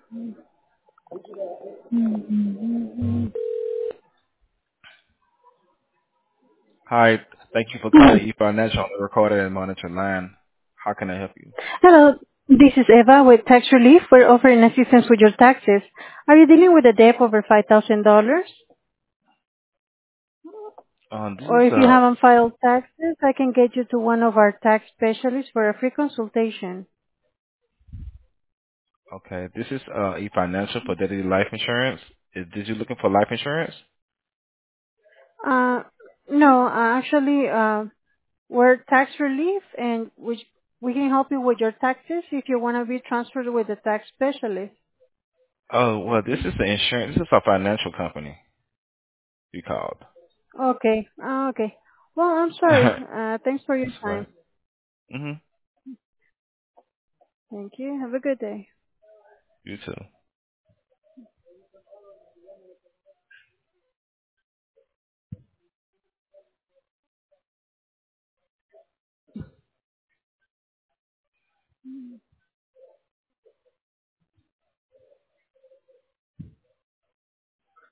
Hi, thank you for calling eFinancial on the recorded and monitored line. How can I help you? Hello, this is Eva with Tax Relief. We're offering assistance with your taxes. Are you dealing with a debt over $5,000? This Or is if you haven't filed taxes, I can get you to one of our tax specialists for a free consultation. okay. This is eFinancial for Fidelity Life Insurance. Did you looking for life insurance? Uh, no, actually, we're Tax Relief, and we can help you with your taxes if you want to be transferred with a tax specialist. Oh, well, this is the insurance. This is a financial company. You called. Okay, okay. Well, I'm sorry. That's Thanks for your fine. time. Mhm. Thank you. Have a good day. You too.